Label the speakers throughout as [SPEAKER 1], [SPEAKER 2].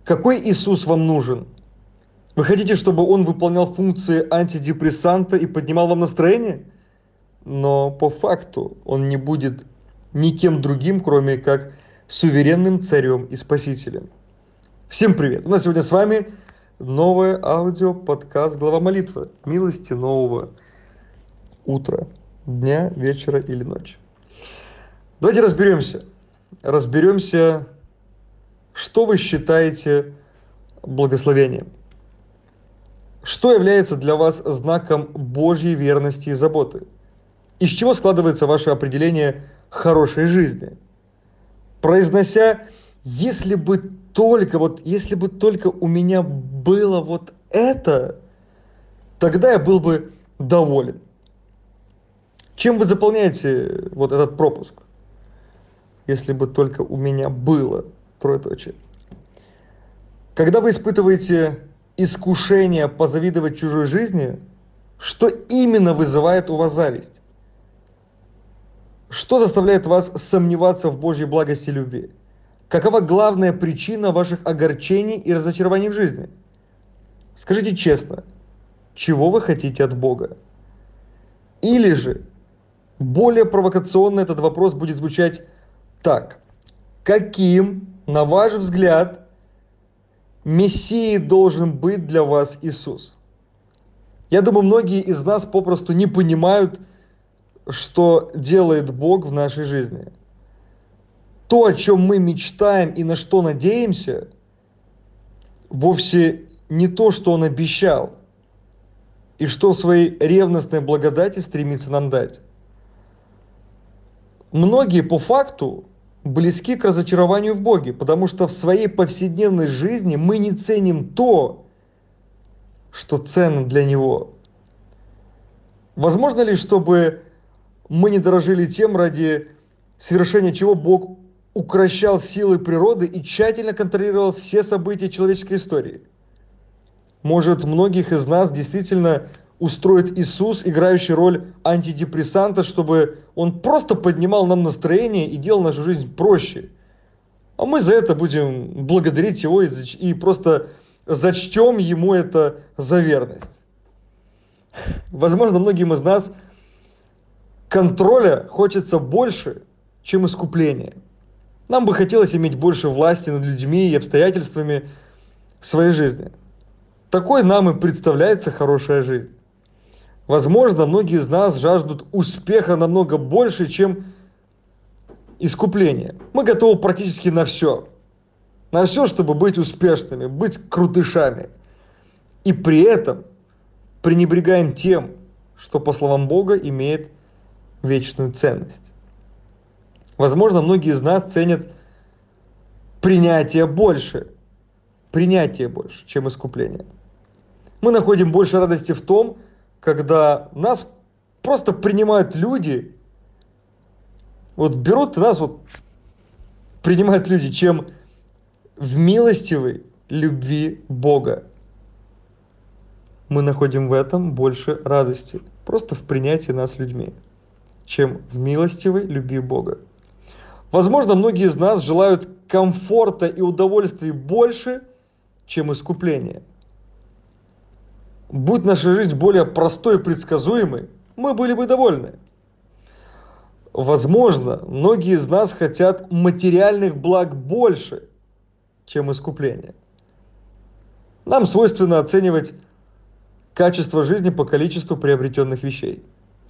[SPEAKER 1] Какой Иисус вам нужен? Вы хотите, чтобы он выполнял функции антидепрессанта и поднимал вам настроение? Но по факту он не будет никем другим, кроме как суверенным царем и спасителем. Всем привет! У нас сегодня с вами новое аудио-подкаст «Глава молитвы». Милости нового утра, дня, вечера или ночи. Давайте разберемся. Разберемся, что вы считаете благословением. Что является для вас знаком Божьей верности и заботы? Из чего складывается ваше определение хорошей жизни? Произнося если бы только у меня было вот это, тогда я был бы доволен. Чем вы заполняете вот этот пропуск? Если бы только у меня было, троеточие. Когда вы испытываете искушение позавидовать чужой жизни, что именно вызывает у вас зависть? Что заставляет вас сомневаться в Божьей благости и любви? Какова главная причина ваших огорчений и разочарований в жизни? Скажите честно, чего вы хотите от Бога? Или же, более провокационно этот вопрос будет звучать так. Каким, на ваш взгляд, Мессией должен быть для вас Иисус? Я думаю, многие из нас попросту не понимают, что делает Бог в нашей жизни. То, о чем мы мечтаем и на что надеемся, вовсе не то, что Он обещал, и что в своей ревностной благодати стремится нам дать. Многие по факту близки к разочарованию в Боге, потому что в своей повседневной жизни мы не ценим то, что ценно для Него. Возможно ли, чтобы мы не дорожили тем, ради совершения чего Бог укрощал силы природы и тщательно контролировал все события человеческой истории? Может, многих из нас действительно устроит Иисус, играющий роль антидепрессанта, чтобы Он просто поднимал нам настроение и делал нашу жизнь проще. А мы за это будем благодарить Его и просто зачтем Ему это за верность. Возможно, многим из нас контроля хочется больше, чем искупления. Нам бы хотелось иметь больше власти над людьми и обстоятельствами в своей жизни. Такой нам и представляется хорошая жизнь. Возможно, многие из нас жаждут успеха намного больше, чем искупления. Мы готовы практически на все. На все, чтобы быть успешными, быть крутышами. И при этом пренебрегаем тем, что, по словам Бога, имеет вечную ценность. Возможно, многие из нас ценят принятие больше, чем искупление. Мы находим больше радости в том, когда нас просто принимают люди, берут и нас принимают люди, чем в милостивой любви Бога. Мы находим в этом больше радости, просто в принятии нас людьми, чем в милостивой любви Бога. Возможно, многие из нас желают комфорта и удовольствий больше, чем искупления. Будь наша жизнь более простой и предсказуемой, мы были бы довольны. Возможно, многие из нас хотят материальных благ больше, чем искупления. Нам свойственно оценивать качество жизни по количеству приобретенных вещей.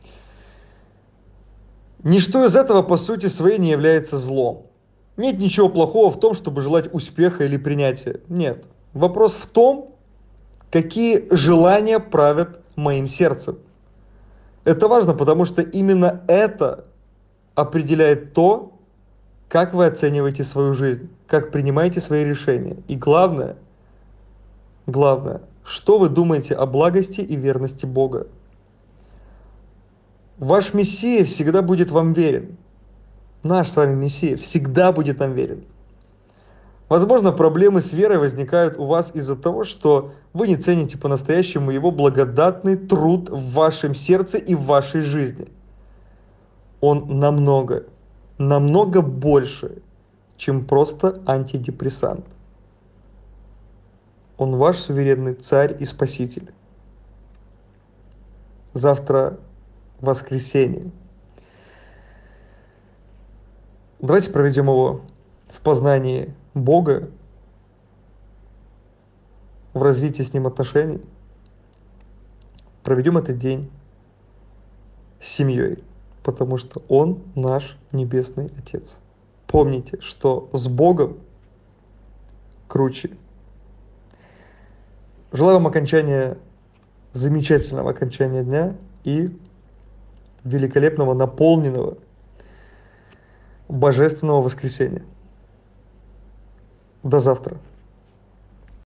[SPEAKER 1] Ничто из этого по сути своей не является злом. Нет ничего плохого в том, чтобы желать успеха или принятия. Нет. Вопрос в том, какие желания правят моим сердцем. Это важно, потому что именно это определяет то, как вы оцениваете свою жизнь, как принимаете свои решения. И главное, что вы думаете о благости и верности Бога. Ваш Мессия всегда будет вам верен. Наш с вами Мессия всегда будет нам верен. Возможно, проблемы с верой возникают у вас из-за того, что вы не цените по-настоящему Его благодатный труд в вашем сердце и в вашей жизни. Он намного больше, чем просто антидепрессант. Он ваш суверенный царь и спаситель. Завтра воскресенье. Давайте проведем его в познании Бога, в развитии с Ним отношений. Проведем этот день с семьей, потому что Он наш Небесный Отец. Помните, что с Богом круче. Желаю вам замечательного окончания дня и великолепного, наполненного, божественного воскресенья. До завтра.